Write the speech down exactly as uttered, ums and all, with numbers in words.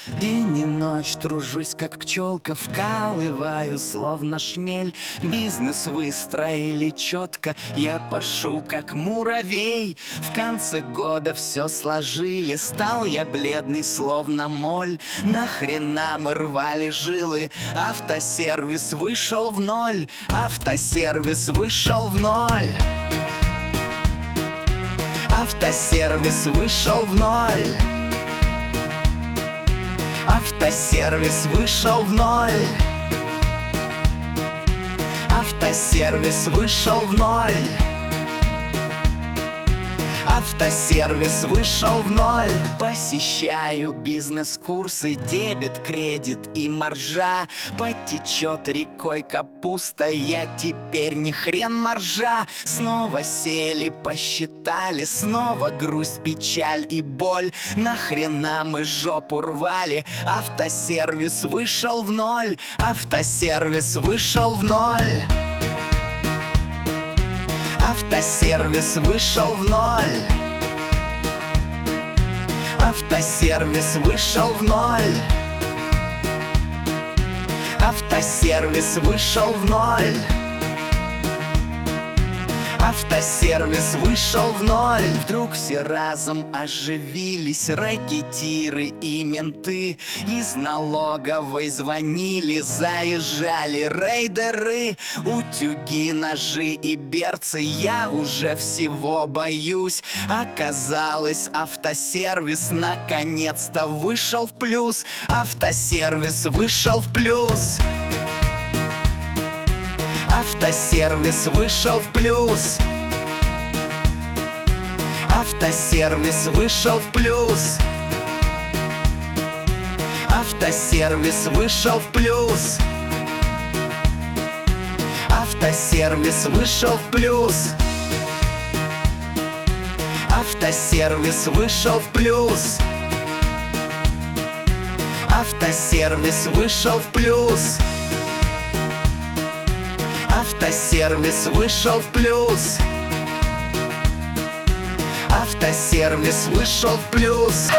День и ночь тружусь, как пчелка, вкалываю, словно шмель. Бизнес выстроили четко, я пашу, как муравей. В конце года все сложили, стал я бледный, словно моль. Нахрена мы рвали жилы, автосервис вышел в ноль. Автосервис вышел в ноль. Автосервис вышел в ноль. Автосервис вышел в ноль. Автосервис вышел в ноль. Автосервис вышел в ноль. Посещаю бизнес-курсы, дебет, кредит и маржа. Потечет рекой капуста, я теперь не хрен маржа. Снова сели, посчитали, снова грусть, печаль и боль. Нахрена мы жопу рвали, автосервис вышел в ноль. Автосервис вышел в ноль. Автосервис вышел в ноль. Автосервис вышел в ноль. Автосервис вышел в ноль. Автосервис вышел в ноль. Вдруг все разом оживились рэкетиры и менты. Из налоговой звонили, заезжали рейдеры. Утюги, ножи и берцы, я уже всего боюсь. Оказалось, автосервис наконец-то вышел в плюс. Автосервис вышел в плюс. Автосервис вышел в плюс. Автосервис вышел в плюс. Автосервис вышел в плюс. Автосервис вышел в плюс. Автосервис вышел в плюс. Автосервис вышел в плюс. Автосервис вышел в плюс. Автосервис вышел в плюс.